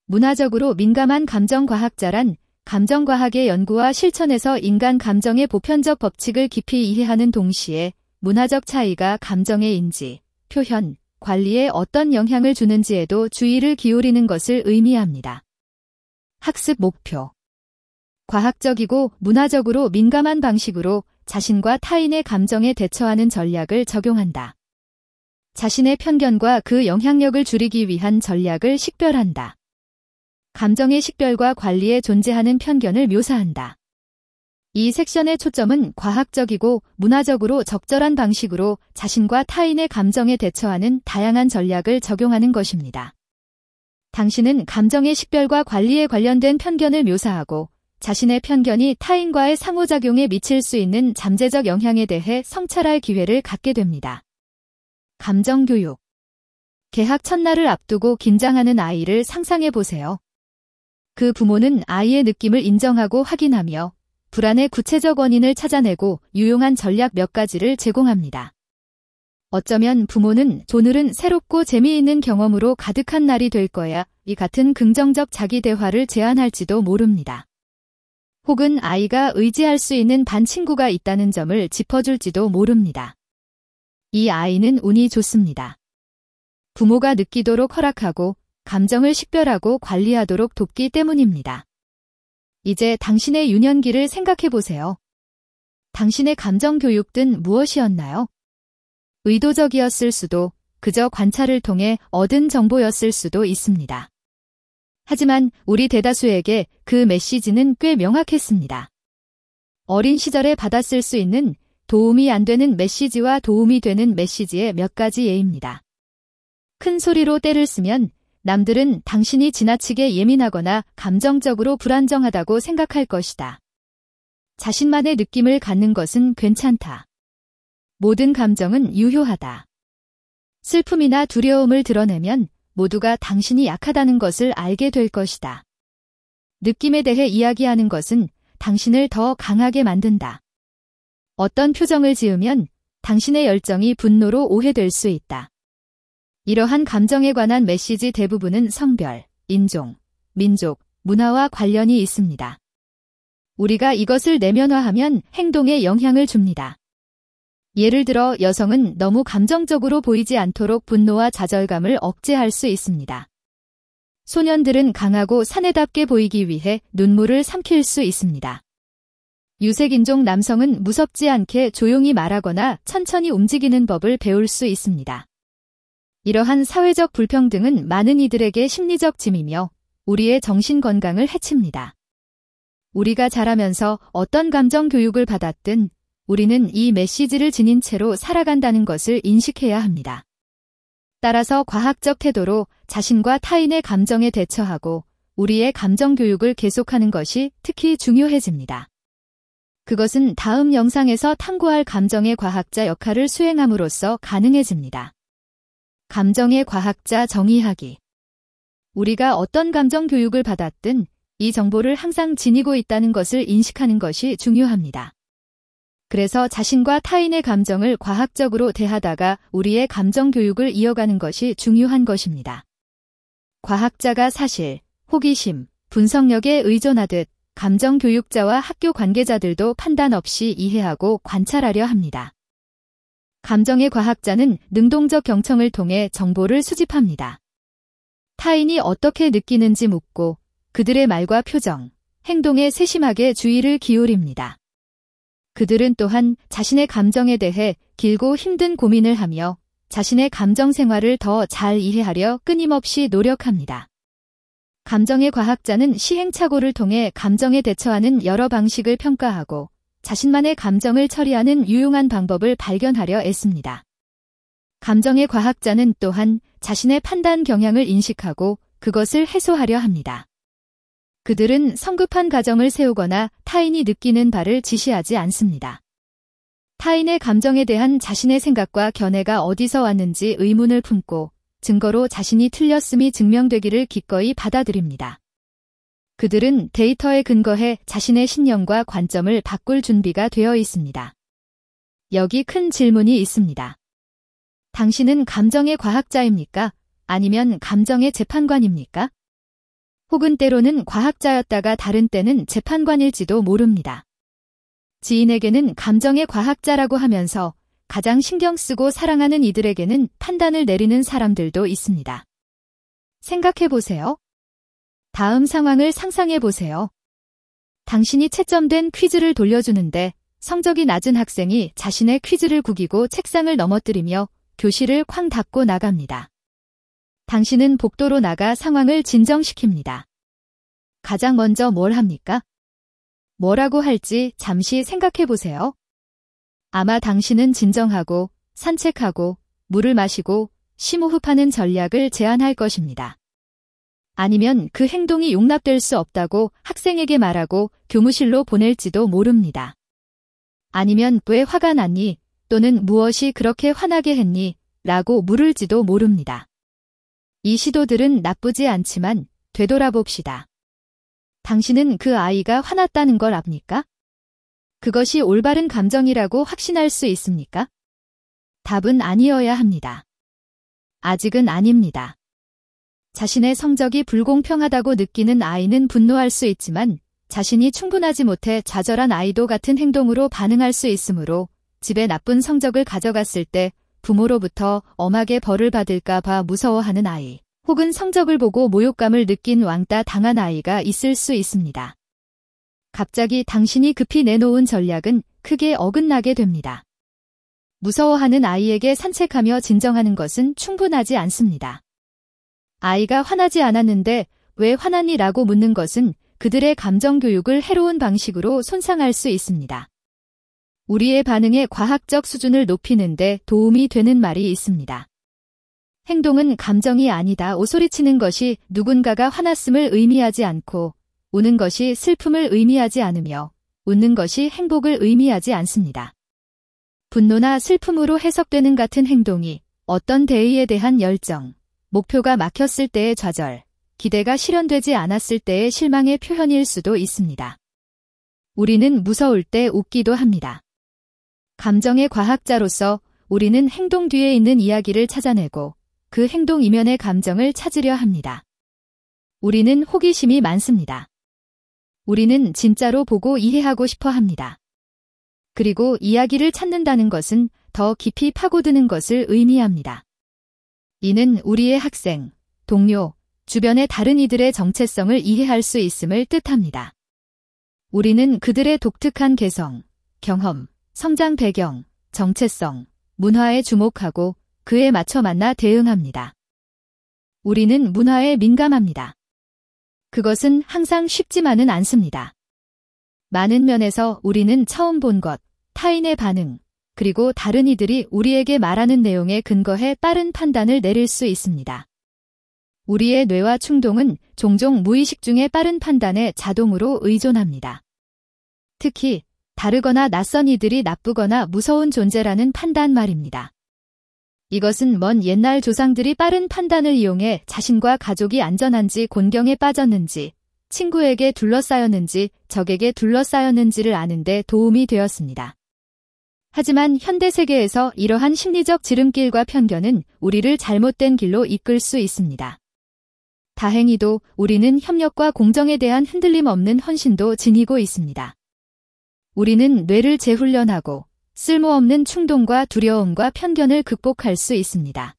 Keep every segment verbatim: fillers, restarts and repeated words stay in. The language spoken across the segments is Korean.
문화적으로 민감한 감정과학자란 감정과학의 연구와 실천에서 인간 감정의 보편적 법칙을 깊이 이해하는 동시에 문화적 차이가 감정의 인지, 표현, 관리에 어떤 영향을 주는지에도 주의를 기울이는 것을 의미합니다. 학습 목표. 과학적이고 문화적으로 민감한 방식으로 자신과 타인의 감정에 대처하는 전략을 적용한다. 자신의 편견과 그 영향력을 줄이기 위한 전략을 식별한다. 감정의 식별과 관리에 존재하는 편견을 묘사한다. 이 섹션의 초점은 과학적이고 문화적으로 적절한 방식으로 자신과 타인의 감정에 대처하는 다양한 전략을 적용하는 것입니다. 당신은 감정의 식별과 관리에 관련된 편견을 묘사하고 자신의 편견이 타인과의 상호작용에 미칠 수 있는 잠재적 영향에 대해 성찰할 기회를 갖게 됩니다. 감정교육. 개학 첫날을 앞두고 긴장하는 아이를 상상해 보세요. 그 부모는 아이의 느낌을 인정하고 확인하며 불안의 구체적 원인을 찾아내고 유용한 전략 몇 가지를 제공합니다. 어쩌면 부모는 오늘은 새롭고 재미있는 경험으로 가득한 날이 될 거야 이 같은 긍정적 자기 대화를 제안할지도 모릅니다. 혹은 아이가 의지할 수 있는 반 친구가 있다는 점을 짚어줄지도 모릅니다. 이 아이는 운이 좋습니다. 부모가 느끼도록 허락하고 감정을 식별하고 관리하도록 돕기 때문입니다. 이제 당신의 유년기를 생각해 보세요. 당신의 감정 교육은 무엇이었나요? 의도적이었을 수도, 그저 관찰을 통해 얻은 정보였을 수도 있습니다. 하지만 우리 대다수에게 그 메시지는 꽤 명확했습니다. 어린 시절에 받았을 수 있는 도움이 안 되는 메시지와 도움이 되는 메시지의 몇 가지 예입니다. 큰 소리로 떼를 쓰면 남들은 당신이 지나치게 예민하거나 감정적으로 불안정하다고 생각할 것이다. 자신만의 느낌을 갖는 것은 괜찮다. 모든 감정은 유효하다. 슬픔이나 두려움을 드러내면 모두가 당신이 약하다는 것을 알게 될 것이다. 느낌에 대해 이야기하는 것은 당신을 더 강하게 만든다. 어떤 표정을 지으면 당신의 열정이 분노로 오해될 수 있다. 이러한 감정에 관한 메시지 대부분은 성별, 인종, 민족, 문화와 관련이 있습니다. 우리가 이것을 내면화하면 행동에 영향을 줍니다. 예를 들어 여성은 너무 감정적으로 보이지 않도록 분노와 좌절감을 억제할 수 있습니다. 소년들은 강하고 사내답게 보이기 위해 눈물을 삼킬 수 있습니다. 유색인종 남성은 무섭지 않게 조용히 말하거나 천천히 움직이는 법을 배울 수 있습니다. 이러한 사회적 불평등은 많은 이들에게 심리적 짐이며 우리의 정신 건강을 해칩니다. 우리가 자라면서 어떤 감정 교육을 받았든 우리는 이 메시지를 지닌 채로 살아간다는 것을 인식해야 합니다. 따라서 과학적 태도로 자신과 타인의 감정에 대처하고 우리의 감정 교육을 계속하는 것이 특히 중요해집니다. 그것은 다음 영상에서 탐구할 감정의 과학자 역할을 수행함으로써 가능해집니다. 감정의 과학자 정의하기. 우리가 어떤 감정 교육을 받았든 이 정보를 항상 지니고 있다는 것을 인식하는 것이 중요합니다. 그래서 자신과 타인의 감정을 과학적으로 대하다가 우리의 감정 교육을 이어가는 것이 중요한 것입니다. 과학자가 사실, 호기심, 분석력에 의존하듯 감정 교육자와 학교 관계자들도 판단 없이 이해하고 관찰하려 합니다. 감정의 과학자는 능동적 경청을 통해 정보를 수집합니다. 타인이 어떻게 느끼는지 묻고 그들의 말과 표정, 행동에 세심하게 주의를 기울입니다. 그들은 또한 자신의 감정에 대해 길고 힘든 고민을 하며 자신의 감정 생활을 더 잘 이해하려 끊임없이 노력합니다. 감정의 과학자는 시행착오를 통해 감정에 대처하는 여러 방식을 평가하고 자신만의 감정을 처리하는 유용한 방법을 발견하려 애씁니다. 감정의 과학자는 또한 자신의 판단 경향을 인식하고 그것을 해소하려 합니다. 그들은 성급한 가정을 세우거나 타인이 느끼는 바를 지시하지 않습니다. 타인의 감정에 대한 자신의 생각과 견해가 어디서 왔는지 의문을 품고 증거로 자신이 틀렸음이 증명되기를 기꺼이 받아들입니다. 그들은 데이터에 근거해 자신의 신념과 관점을 바꿀 준비가 되어 있습니다. 여기 큰 질문이 있습니다. 당신은 감정의 과학자입니까? 아니면 감정의 재판관입니까? 혹은 때로는 과학자였다가 다른 때는 재판관일지도 모릅니다. 지인에게는 감정의 과학자라고 하면서 가장 신경 쓰고 사랑하는 이들에게는 판단을 내리는 사람들도 있습니다. 생각해 보세요. 다음 상황을 상상해 보세요. 당신이 채점된 퀴즈를 돌려주는데 성적이 낮은 학생이 자신의 퀴즈를 구기고 책상을 넘어뜨리며 교실을 쾅 닫고 나갑니다. 당신은 복도로 나가 상황을 진정시킵니다. 가장 먼저 뭘 합니까? 뭐라고 할지 잠시 생각해 보세요. 아마 당신은 진정하고 산책하고 물을 마시고 심호흡하는 전략을 제안할 것입니다. 아니면 그 행동이 용납될 수 없다고 학생에게 말하고 교무실로 보낼지도 모릅니다. 아니면 왜 화가 났니? 또는 무엇이 그렇게 화나게 했니? 라고 물을지도 모릅니다. 이 시도들은 나쁘지 않지만 되돌아봅시다. 당신은 그 아이가 화났다는 걸 압니까? 그것이 올바른 감정이라고 확신할 수 있습니까? 답은 아니어야 합니다. 아직은 아닙니다. 자신의 성적이 불공평하다고 느끼는 아이는 분노할 수 있지만 자신이 충분하지 못해 좌절한 아이도 같은 행동으로 반응할 수 있으므로 집에 나쁜 성적을 가져갔을 때 부모로부터 엄하게 벌을 받을까 봐 무서워하는 아이, 혹은 성적을 보고 모욕감을 느낀 왕따 당한 아이가 있을 수 있습니다. 갑자기 당신이 급히 내놓은 전략은 크게 어긋나게 됩니다. 무서워하는 아이에게 산책하며 진정하는 것은 충분하지 않습니다. 아이가 화나지 않았는데 왜 화났니? 라고 묻는 것은 그들의 감정 교육을 해로운 방식으로 손상할 수 있습니다. 우리의 반응의 과학적 수준을 높이는 데 도움이 되는 말이 있습니다. 행동은 감정이 아니다. 오소리치는 것이 누군가가 화났음을 의미하지 않고 우는 것이 슬픔을 의미하지 않으며 웃는 것이 행복을 의미하지 않습니다. 분노나 슬픔으로 해석되는 같은 행동이 어떤 대의에 대한 열정, 목표가 막혔을 때의 좌절, 기대가 실현되지 않았을 때의 실망의 표현일 수도 있습니다. 우리는 무서울 때 웃기도 합니다. 감정의 과학자로서 우리는 행동 뒤에 있는 이야기를 찾아내고 그 행동 이면의 감정을 찾으려 합니다. 우리는 호기심이 많습니다. 우리는 진짜로 보고 이해하고 싶어 합니다. 그리고 이야기를 찾는다는 것은 더 깊이 파고드는 것을 의미합니다. 이는 우리의 학생, 동료, 주변의 다른 이들의 정체성을 이해할 수 있음을 뜻합니다. 우리는 그들의 독특한 개성, 경험, 성장 배경, 정체성, 문화에 주목하고 그에 맞춰 만나 대응합니다. 우리는 문화에 민감합니다. 그것은 항상 쉽지만은 않습니다. 많은 면에서 우리는 처음 본 것, 타인의 반응, 그리고 다른 이들이 우리에게 말하는 내용에 근거해 빠른 판단을 내릴 수 있습니다. 우리의 뇌와 충동은 종종 무의식 중에 빠른 판단에 자동으로 의존합니다. 특히 다르거나 낯선 이들이 나쁘거나 무서운 존재라는 판단 말입니다. 이것은 먼 옛날 조상들이 빠른 판단을 이용해 자신과 가족이 안전한지 곤경에 빠졌는지, 친구에게 둘러싸였는지, 적에게 둘러싸였는지를 아는 데 도움이 되었습니다. 하지만 현대 세계에서 이러한 심리적 지름길과 편견은 우리를 잘못된 길로 이끌 수 있습니다. 다행히도 우리는 협력과 공정에 대한 흔들림 없는 헌신도 지니고 있습니다. 우리는 뇌를 재훈련하고 쓸모없는 충동과 두려움과 편견을 극복할 수 있습니다.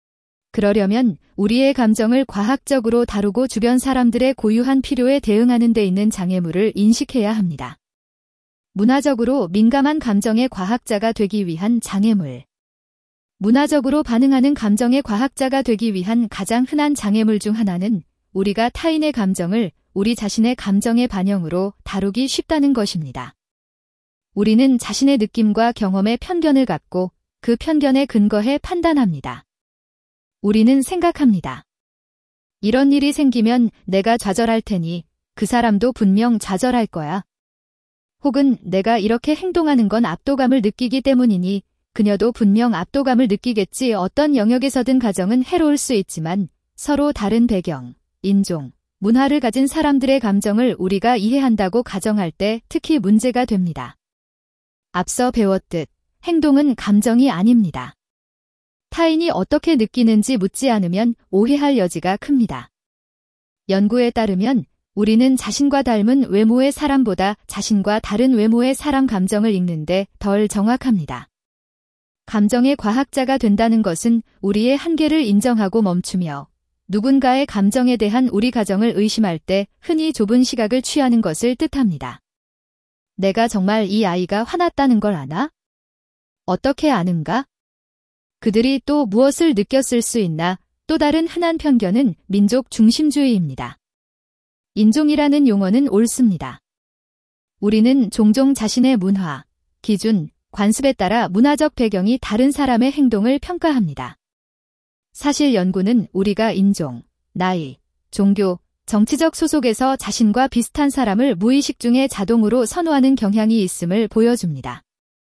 그러려면 우리의 감정을 과학적으로 다루고 주변 사람들의 고유한 필요에 대응하는 데 있는 장애물을 인식해야 합니다. 문화적으로 민감한 감정의 과학자가 되기 위한 장애물. 문화적으로 반응하는 감정의 과학자가 되기 위한 가장 흔한 장애물 중 하나는 우리가 타인의 감정을 우리 자신의 감정의 반영으로 다루기 쉽다는 것입니다. 우리는 자신의 느낌과 경험에 편견을 갖고 그 편견에 근거해 판단합니다. 우리는 생각합니다. 이런 일이 생기면 내가 좌절할 테니 그 사람도 분명 좌절할 거야. 혹은 내가 이렇게 행동하는 건 압도감을 느끼기 때문이니 그녀도 분명 압도감을 느끼겠지. 어떤 영역에서든 가정은 해로울 수 있지만 서로 다른 배경, 인종, 문화를 가진 사람들의 감정을 우리가 이해한다고 가정할 때 특히 문제가 됩니다. 앞서 배웠듯 행동은 감정이 아닙니다. 타인이 어떻게 느끼는지 묻지 않으면 오해할 여지가 큽니다. 연구에 따르면 우리는 자신과 닮은 외모의 사람보다 자신과 다른 외모의 사람 감정을 읽는데 덜 정확합니다. 감정의 과학자가 된다는 것은 우리의 한계를 인정하고 멈추며 누군가의 감정에 대한 우리 가정을 의심할 때 흔히 좁은 시각을 취하는 것을 뜻합니다. 내가 정말 이 아이가 화났다는 걸 아나? 어떻게 아는가? 그들이 또 무엇을 느꼈을 수 있나? 또 다른 흔한 편견은 민족 중심주의입니다. 인종이라는 용어는 옳습니다. 우리는 종종 자신의 문화, 기준, 관습에 따라 문화적 배경이 다른 사람의 행동을 평가합니다. 사실 연구는 우리가 인종, 나이, 종교, 정치적 소속에서 자신과 비슷한 사람을 무의식 중에 자동으로 선호하는 경향이 있음을 보여줍니다.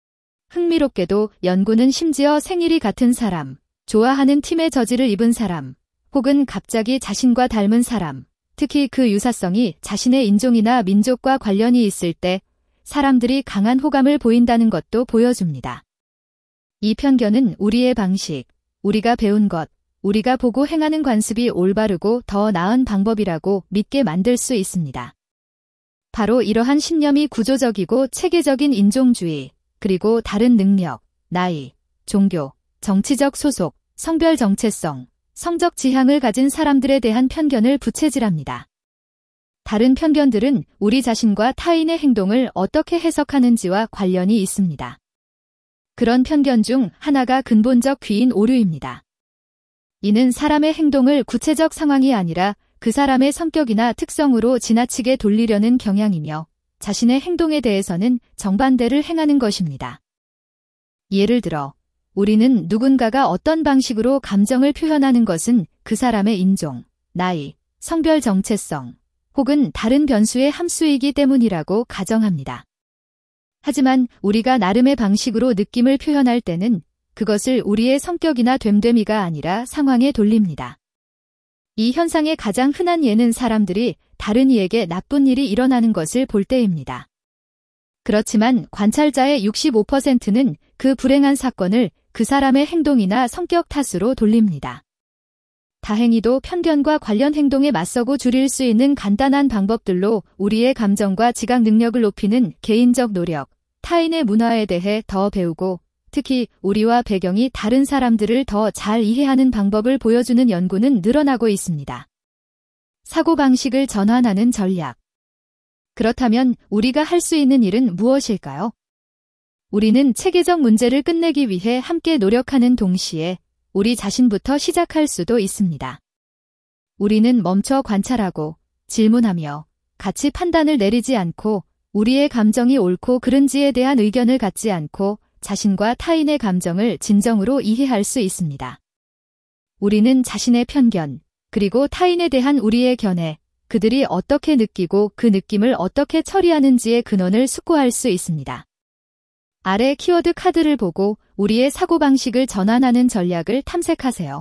흥미롭게도 연구는 심지어 생일이 같은 사람, 좋아하는 팀의 저지를 입은 사람, 혹은 갑자기 자신과 닮은 사람, 특히 그 유사성이 자신의 인종이나 민족과 관련이 있을 때 사람들이 강한 호감을 보인다는 것도 보여줍니다. 이 편견은 우리의 방식, 우리가 배운 것, 우리가 보고 행하는 관습이 올바르고 더 나은 방법이라고 믿게 만들 수 있습니다. 바로 이러한 신념이 구조적이고 체계적인 인종주의, 그리고 다른 능력, 나이, 종교, 정치적 소속, 성별 정체성, 성적 지향을 가진 사람들에 대한 편견을 부채질합니다. 다른 편견들은 우리 자신과 타인의 행동을 어떻게 해석하는지와 관련이 있습니다. 그런 편견 중 하나가 근본적 귀인 오류입니다. 이는 사람의 행동을 구체적 상황이 아니라 그 사람의 성격이나 특성으로 지나치게 돌리려는 경향이며 자신의 행동에 대해서는 정반대를 행하는 것입니다. 예를 들어, 우리는 누군가가 어떤 방식으로 감정을 표현하는 것은 그 사람의 인종, 나이, 성별 정체성, 혹은 다른 변수의 함수이기 때문이라고 가정합니다. 하지만 우리가 나름의 방식으로 느낌을 표현할 때는 그것을 우리의 성격이나 됨됨이가 아니라 상황에 돌립니다. 이 현상의 가장 흔한 예는 사람들이 다른 이에게 나쁜 일이 일어나는 것을 볼 때입니다. 그렇지만 관찰자의 육십오 퍼센트는 그 불행한 사건을 그 사람의 행동이나 성격 탓으로 돌립니다. 다행히도 편견과 관련 행동에 맞서고 줄일 수 있는 간단한 방법들로 우리의 감정과 지각 능력을 높이는 개인적 노력, 타인의 문화에 대해 더 배우고 특히 우리와 배경이 다른 사람들을 더 잘 이해하는 방법을 보여주는 연구는 늘어나고 있습니다. 사고방식을 전환하는 전략. 그렇다면 우리가 할 수 있는 일은 무엇일까요? 우리는 체계적 문제를 끝내기 위해 함께 노력하는 동시에 우리 자신부터 시작할 수도 있습니다. 우리는 멈춰 관찰하고 질문하며 같이 판단을 내리지 않고 우리의 감정이 옳고 그른지에 대한 의견을 갖지 않고 자신과 타인의 감정을 진정으로 이해할 수 있습니다. 우리는 자신의 편견, 그리고 타인에 대한 우리의 견해, 그들이 어떻게 느끼고 그 느낌을 어떻게 처리하는지의 근원을 숙고할 수 있습니다. 아래 키워드 카드를 보고 우리의 사고방식을 전환하는 전략을 탐색하세요.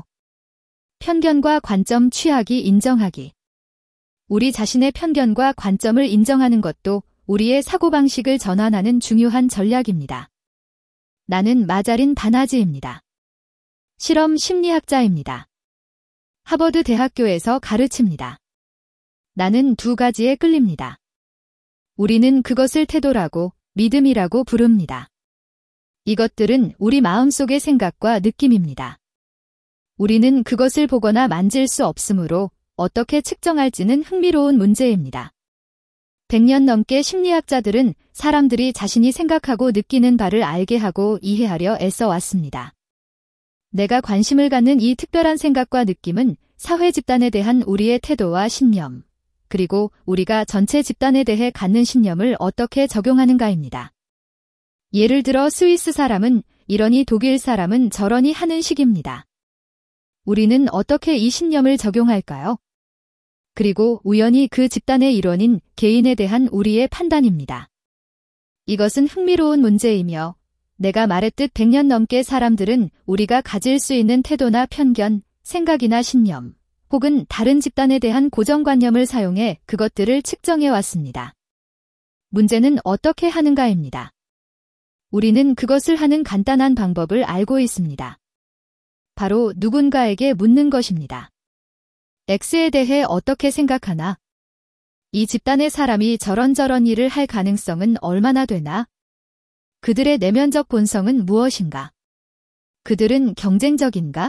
편견과 관점 취하기 인정하기. 우리 자신의 편견과 관점을 인정하는 것도 우리의 사고방식을 전환하는 중요한 전략입니다. 나는 마자린 바나지입니다. 실험 심리학자입니다. 하버드 대학교에서 가르칩니다. 나는 두 가지에 끌립니다. 우리는 그것을 태도라고 믿음이라고 부릅니다. 이것들은 우리 마음속의 생각과 느낌입니다. 우리는 그것을 보거나 만질 수 없으므로 어떻게 측정할지는 흥미로운 문제입니다. 백 년 넘게 심리학자들은 사람들이 자신이 생각하고 느끼는 바를 알게 하고 이해하려 애써 왔습니다. 내가 관심을 갖는 이 특별한 생각과 느낌은 사회 집단에 대한 우리의 태도와 신념, 그리고 우리가 전체 집단에 대해 갖는 신념을 어떻게 적용하는가입니다. 예를 들어 스위스 사람은 이러니 독일 사람은 저러니 하는 식입니다. 우리는 어떻게 이 신념을 적용할까요? 그리고 우연히 그 집단의 일원인 개인에 대한 우리의 판단입니다. 이것은 흥미로운 문제이며 내가 말했듯 백 년 넘게 사람들은 우리가 가질 수 있는 태도나 편견, 생각이나 신념, 혹은 다른 집단에 대한 고정관념을 사용해 그것들을 측정해 왔습니다. 문제는 어떻게 하는가입니다. 우리는 그것을 하는 간단한 방법을 알고 있습니다. 바로 누군가에게 묻는 것입니다. X에 대해 어떻게 생각하나? 이 집단의 사람이 저런저런 일을 할 가능성은 얼마나 되나? 그들의 내면적 본성은 무엇인가? 그들은 경쟁적인가?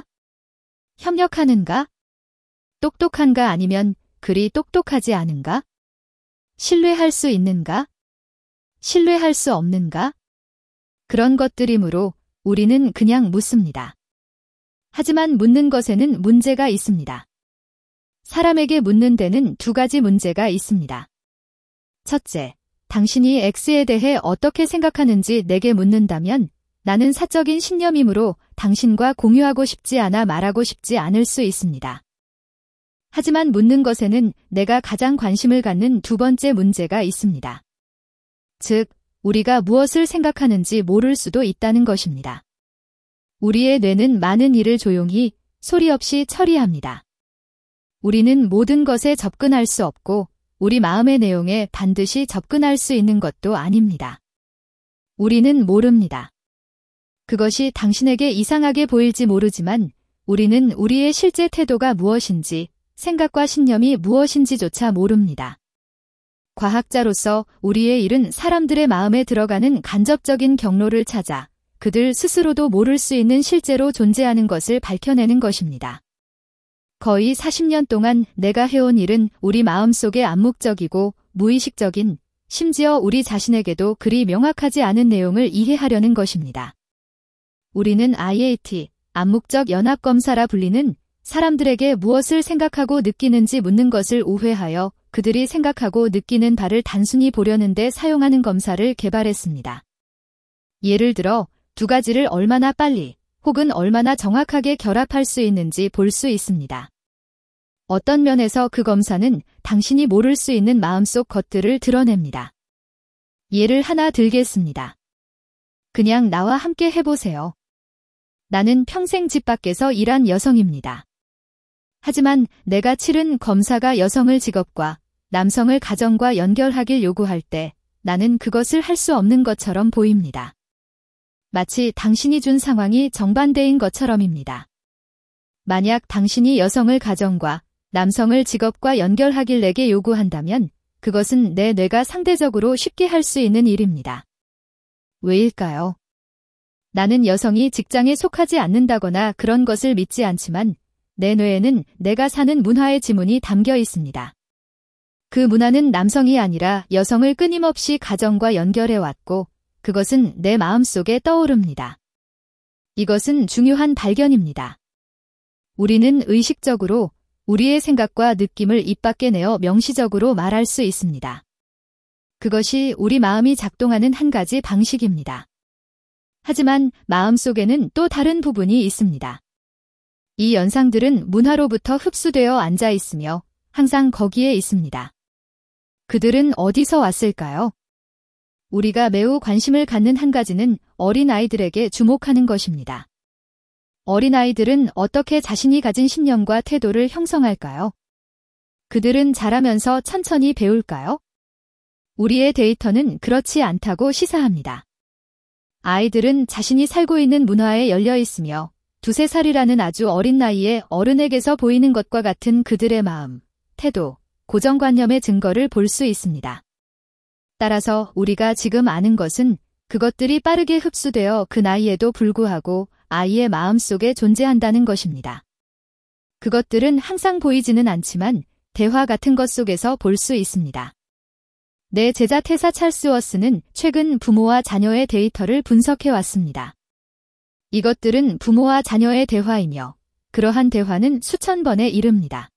협력하는가? 똑똑한가 아니면 그리 똑똑하지 않은가? 신뢰할 수 있는가? 신뢰할 수 없는가? 그런 것들이므로 우리는 그냥 묻습니다. 하지만 묻는 것에는 문제가 있습니다. 사람에게 묻는 데는 두 가지 문제가 있습니다. 첫째, 당신이 X에 대해 어떻게 생각하는지 내게 묻는다면 나는 사적인 신념이므로 당신과 공유하고 싶지 않아 말하고 싶지 않을 수 있습니다. 하지만 묻는 것에는 내가 가장 관심을 갖는 두 번째 문제가 있습니다. 즉, 우리가 무엇을 생각하는지 모를 수도 있다는 것입니다. 우리의 뇌는 많은 일을 조용히 소리 없이 처리합니다. 우리는 모든 것에 접근할 수 없고 우리 마음의 내용에 반드시 접근할 수 있는 것도 아닙니다. 우리는 모릅니다. 그것이 당신에게 이상하게 보일지 모르지만 우리는 우리의 실제 태도가 무엇인지 생각과 신념이 무엇인지조차 모릅니다. 과학자로서 우리의 일은 사람들의 마음에 들어가는 간접적인 경로를 찾아 그들 스스로도 모를 수 있는 실제로 존재하는 것을 밝혀내는 것입니다. 거의 사십 년 동안 내가 해온 일은 우리 마음속에 암묵적이고 무의식적인, 심지어 우리 자신에게도 그리 명확하지 않은 내용을 이해하려는 것입니다. 우리는 아이에이티, 암묵적 연합검사라 불리는 사람들에게 무엇을 생각하고 느끼는지 묻는 것을 우회하여 그들이 생각하고 느끼는 바를 단순히 보려는 데 사용하는 검사를 개발했습니다. 예를 들어 두 가지를 얼마나 빨리 혹은 얼마나 정확하게 결합할 수 있는지 볼 수 있습니다. 어떤 면에서 그 검사는 당신이 모를 수 있는 마음속 것들을 드러냅니다. 예를 하나 들겠습니다. 그냥 나와 함께 해보세요. 나는 평생 집 밖에서 일한 여성입니다. 하지만 내가 치른 검사가 여성을 직업과 남성을 가정과 연결하길 요구할 때 나는 그것을 할 수 없는 것처럼 보입니다. 마치 당신이 준 상황이 정반대인 것처럼입니다. 만약 당신이 여성을 가정과 남성을 직업과 연결하길 내게 요구한다면 그것은 내 뇌가 상대적으로 쉽게 할 수 있는 일입니다. 왜일까요? 나는 여성이 직장에 속하지 않는다거나 그런 것을 믿지 않지만 내 뇌에는 내가 사는 문화의 지문이 담겨 있습니다. 그 문화는 남성이 아니라 여성을 끊임없이 가정과 연결해왔고 그것은 내 마음속에 떠오릅니다. 이것은 중요한 발견입니다. 우리는 의식적으로 우리의 생각과 느낌을 입 밖에 내어 명시적으로 말할 수 있습니다. 그것이 우리 마음이 작동하는 한 가지 방식입니다. 하지만 마음속에는 또 다른 부분이 있습니다. 이 연상들은 문화로부터 흡수되어 앉아 있으며 항상 거기에 있습니다. 그들은 어디서 왔을까요? 우리가 매우 관심을 갖는 한 가지는 어린아이들에게 주목하는 것입니다. 어린아이들은 어떻게 자신이 가진 신념과 태도를 형성할까요? 그들은 자라면서 천천히 배울까요? 우리의 데이터는 그렇지 않다고 시사합니다. 아이들은 자신이 살고 있는 문화에 열려 있으며 두세 살이라는 아주 어린 나이에 어른에게서 보이는 것과 같은 그들의 마음, 태도, 고정관념의 증거를 볼 수 있습니다. 따라서 우리가 지금 아는 것은 그것들이 빠르게 흡수되어 그 나이에도 불구하고 아이의 마음속에 존재한다는 것입니다. 그것들은 항상 보이지는 않지만 대화 같은 것 속에서 볼 수 있습니다. 내 제자 테사 찰스워스는 최근 부모와 자녀의 데이터를 분석해 왔습니다. 이것들은 부모와 자녀의 대화이며 그러한 대화는 수천 번에 이릅니다.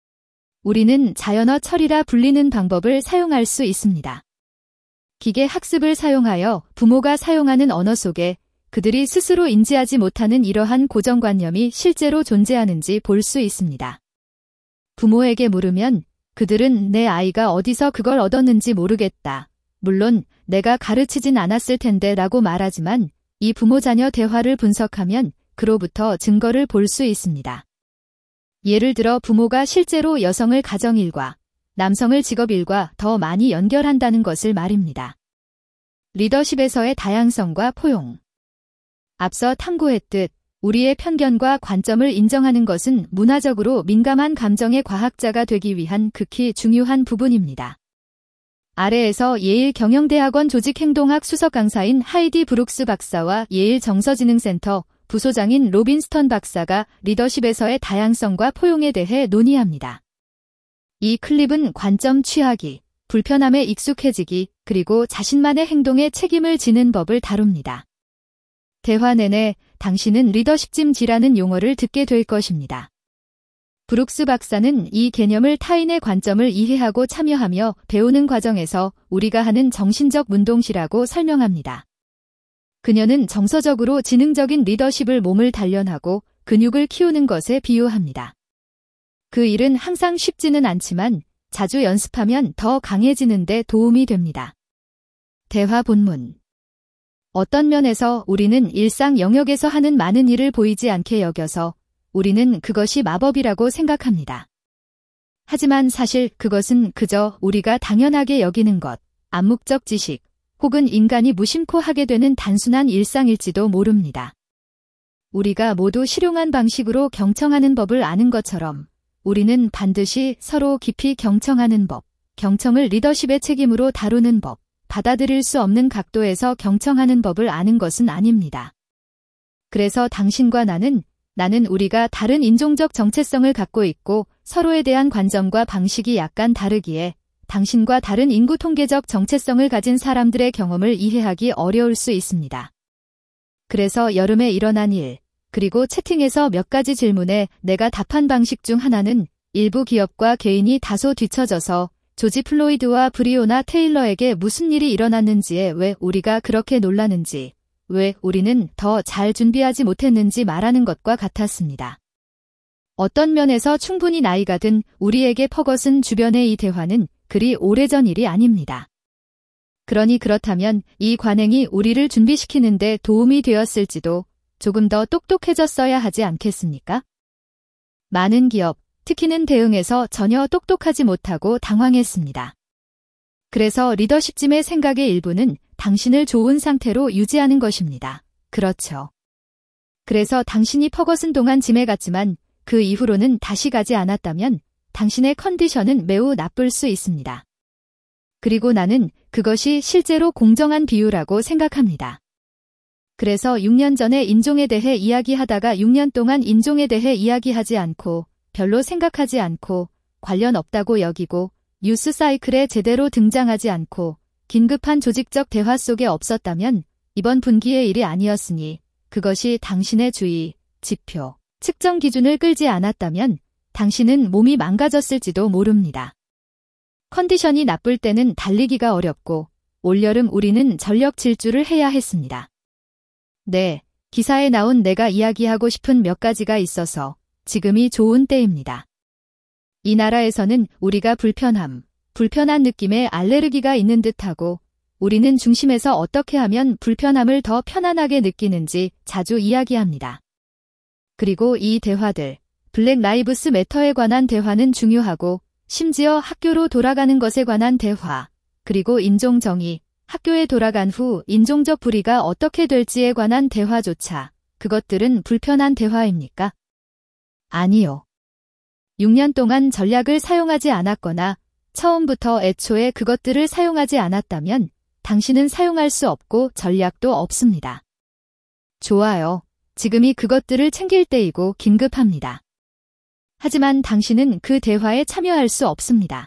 우리는 자연어 처리라 불리는 방법을 사용할 수 있습니다. 기계 학습을 사용하여 부모가 사용하는 언어 속에 그들이 스스로 인지하지 못하는 이러한 고정관념이 실제로 존재하는지 볼 수 있습니다. 부모에게 물으면 그들은 내 아이가 어디서 그걸 얻었는지 모르겠다. 물론 내가 가르치진 않았을 텐데 라고 말하지만 이 부모-자녀 대화를 분석하면 그로부터 증거를 볼 수 있습니다. 예를 들어 부모가 실제로 여성을 가정일과 남성을 직업일과 더 많이 연결한다는 것을 말입니다. 리더십에서의 다양성과 포용. 앞서 탐구했듯 우리의 편견과 관점을 인정하는 것은 문화적으로 민감한 감정의 과학자가 되기 위한 극히 중요한 부분입니다. 아래에서 예일 경영대학원 조직행동학 수석 강사인 하이디 브룩스 박사와 예일 정서지능센터 부소장인 로빈 스턴 박사가 리더십에서의 다양성과 포용에 대해 논의합니다. 이 클립은 관점 취하기, 불편함에 익숙해지기, 그리고 자신만의 행동에 책임을 지는 법을 다룹니다. 대화 내내 당신은 리더십짐지라는 용어를 듣게 될 것입니다. 브룩스 박사는 이 개념을 타인의 관점을 이해하고 참여하며 배우는 과정에서 우리가 하는 정신적 운동시라고 설명합니다. 그녀는 정서적으로 지능적인 리더십을 몸을 단련하고 근육을 키우는 것에 비유합니다. 그 일은 항상 쉽지는 않지만 자주 연습하면 더 강해지는 데 도움이 됩니다. 대화 본문. 어떤 면에서 우리는 일상 영역에서 하는 많은 일을 보이지 않게 여겨서 우리는 그것이 마법이라고 생각합니다. 하지만 사실 그것은 그저 우리가 당연하게 여기는 것, 암묵적 지식, 혹은 인간이 무심코 하게 되는 단순한 일상일지도 모릅니다. 우리가 모두 실용한 방식으로 경청하는 법을 아는 것처럼 우리는 반드시 서로 깊이 경청하는 법, 경청을 리더십의 책임으로 다루는 법, 받아들일 수 없는 각도에서 경청하는 법을 아는 것은 아닙니다. 그래서 당신과 나는 나는 우리가 다른 인종적 정체성을 갖고 있고 서로에 대한 관점과 방식이 약간 다르기에 당신과 다른 인구 통계적 정체성을 가진 사람들의 경험을 이해하기 어려울 수 있습니다. 그래서 여름에 일어난 일, 그리고 채팅에서 몇 가지 질문에 내가 답한 방식 중 하나는 일부 기업과 개인이 다소 뒤처져서 조지 플로이드와 브리오나 테일러에게 무슨 일이 일어났는지에 왜 우리가 그렇게 놀라는지, 왜 우리는 더 잘 준비하지 못했는지 말하는 것과 같았습니다. 어떤 면에서 충분히 나이가 든 우리에게 퍼거슨 주변의 이 대화는 그리 오래전 일이 아닙니다. 그러니 그렇다면 이 관행이 우리를 준비시키는 데 도움이 되었을지도 조금 더 똑똑해졌어야 하지 않겠습니까? 많은 기업, 특히는 대응에서 전혀 똑똑하지 못하고 당황했습니다. 그래서 리더십짐의 생각의 일부는 당신을 좋은 상태로 유지하는 것입니다. 그렇죠. 그래서 당신이 퍼거슨 동안 짐에 갔지만 그 이후로는 다시 가지 않았다면 당신의 컨디션은 매우 나쁠 수 있습니다. 그리고 나는 그것이 실제로 공정한 비유라고 생각합니다. 그래서 육 년 전에 인종에 대해 이야기하다가 육 년 동안 인종에 대해 이야기하지 않고 별로 생각하지 않고 관련 없다고 여기고 뉴스 사이클에 제대로 등장하지 않고 긴급한 조직적 대화 속에 없었다면 이번 분기의 일이 아니었으니 그것이 당신의 주의, 지표, 측정 기준을 끌지 않았다면 당신은 몸이 망가졌을지도 모릅니다. 컨디션이 나쁠 때는 달리기가 어렵고 올여름 우리는 전력 질주를 해야 했습니다. 네, 기사에 나온 내가 이야기하고 싶은 몇 가지가 있어서 지금이 좋은 때입니다. 이 나라에서는 우리가 불편함, 불편한 느낌에 알레르기가 있는 듯하고 우리는 중심에서 어떻게 하면 불편함을 더 편안하게 느끼는지 자주 이야기합니다. 그리고 이 대화들, 블랙 라이브스 매터에 관한 대화는 중요하고 심지어 학교로 돌아가는 것에 관한 대화, 그리고 인종정의, 학교에 돌아간 후 인종적 불이가 어떻게 될지에 관한 대화조차 그것들은 불편한 대화입니까? 아니요. 육 년 동안 전략을 사용하지 않았거나 처음부터 애초에 그것들을 사용하지 않았다면 당신은 사용할 수 없고 전략도 없습니다. 좋아요. 지금이 그것들을 챙길 때이고 긴급합니다. 하지만 당신은 그 대화에 참여할 수 없습니다.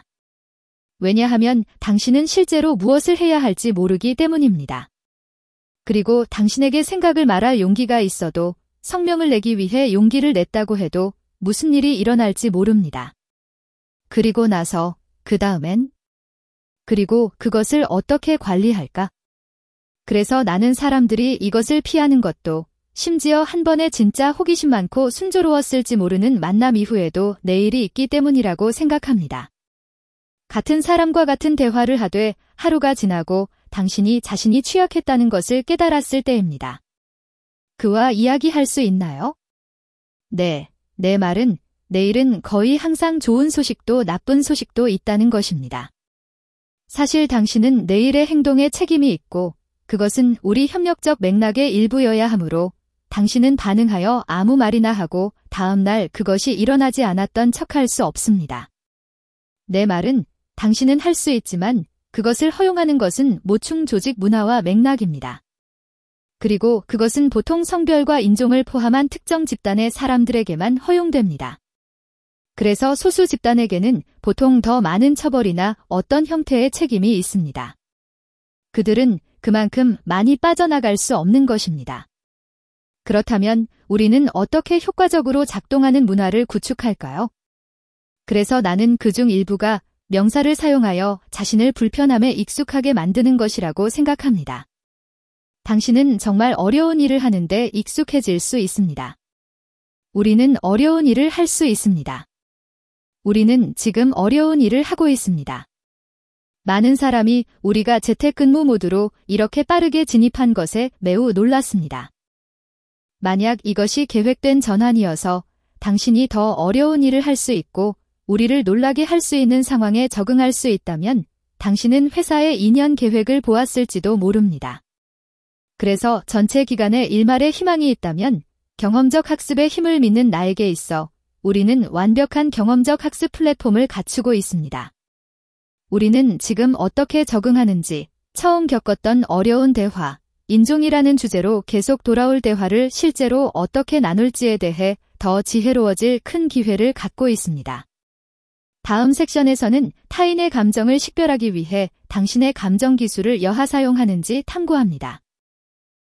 왜냐하면 당신은 실제로 무엇을 해야 할지 모르기 때문입니다. 그리고 당신에게 생각을 말할 용기가 있어도 성명을 내기 위해 용기를 냈다고 해도 무슨 일이 일어날지 모릅니다. 그리고 나서 그 다음엔? 그리고 그것을 어떻게 관리할까? 그래서 나는 사람들이 이것을 피하는 것도 심지어 한 번에 진짜 호기심 많고 순조로웠을지 모르는 만남 이후에도 내일이 있기 때문이라고 생각합니다. 같은 사람과 같은 대화를 하되 하루가 지나고 당신이 자신이 취약했다는 것을 깨달았을 때입니다. 그와 이야기할 수 있나요? 네, 내 말은 내일은 거의 항상 좋은 소식도 나쁜 소식도 있다는 것입니다. 사실 당신은 내일의 행동에 책임이 있고 그것은 우리 협력적 맥락의 일부여야 하므로 당신은 반응하여 아무 말이나 하고 다음날 그것이 일어나지 않았던 척할 수 없습니다. 내 말은 당신은 할 수 있지만 그것을 허용하는 것은 모충 조직 문화와 맥락입니다. 그리고 그것은 보통 성별과 인종을 포함한 특정 집단의 사람들에게만 허용됩니다. 그래서 소수 집단에게는 보통 더 많은 처벌이나 어떤 형태의 책임이 있습니다. 그들은 그만큼 많이 빠져나갈 수 없는 것입니다. 그렇다면 우리는 어떻게 효과적으로 작동하는 문화를 구축할까요? 그래서 나는 그중 일부가 명사를 사용하여 자신을 불편함에 익숙하게 만드는 것이라고 생각합니다. 당신은 정말 어려운 일을 하는데 익숙해질 수 있습니다. 우리는 어려운 일을 할 수 있습니다. 우리는 지금 어려운 일을 하고 있습니다. 많은 사람이 우리가 재택근무 모드로 이렇게 빠르게 진입한 것에 매우 놀랐습니다. 만약 이것이 계획된 전환이어서 당신이 더 어려운 일을 할 수 있고 우리를 놀라게 할 수 있는 상황에 적응할 수 있다면 당신은 회사의 이 년 계획을 보았을지도 모릅니다. 그래서 전체 기간에 일말의 희망이 있다면 경험적 학습의 힘을 믿는 나에게 있어 우리는 완벽한 경험적 학습 플랫폼을 갖추고 있습니다. 우리는 지금 어떻게 적응하는지, 처음 겪었던 어려운 대화, 인종이라는 주제로 계속 돌아올 대화를 실제로 어떻게 나눌지에 대해 더 지혜로워질 큰 기회를 갖고 있습니다. 다음 섹션에서는 타인의 감정을 식별하기 위해 당신의 감정 기술을 여하 사용하는지 탐구합니다.